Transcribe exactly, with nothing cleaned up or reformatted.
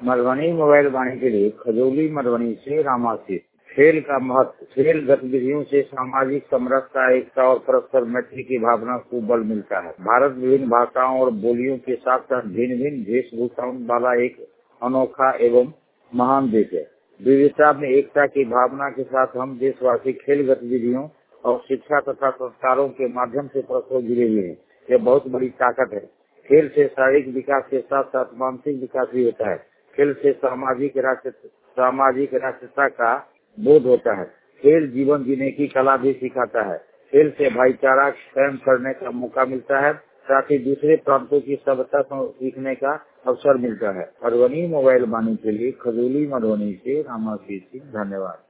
Madhubani mobile वाणी के लिए खजौली मधुबनी से रामाशीष। खेल का महत्व। खेल गतिविधियों से सामाजिक समरसता, एकता और परस्पर मैत्री की भावना को बल मिलता है। भारत विभिन्न भाषाओं और बोलियों के साथ साथ भिन्न भिन्न वेशभूषाओं वाला एक अनोखा एवं महान देश है। विविधता में एकता की भावना के साथ हम देशवासी खेल गतिविधियों और शिक्षा तथा संस्कारों के माध्यम से परस्पर जुड़े हुए हैं। यह बहुत बड़ी ताकत है। खेल से शारीरिक विकास के साथ साथ मानसिक विकास भी होता है। खेल से सामाजिक राष्ट्र सामाजिक राष्ट्रता का बोध होता है। खेल जीवन जीने की कला भी सिखाता है। खेल से भाईचारा कायम करने का मौका मिलता है, साथ ही दूसरे प्रांतों की सभ्यता सीखने का अवसर मिलता है। मधुबनी मोबाइल वाणी के लिए खजौली मधुबनी से रामाशीष। धन्यवाद।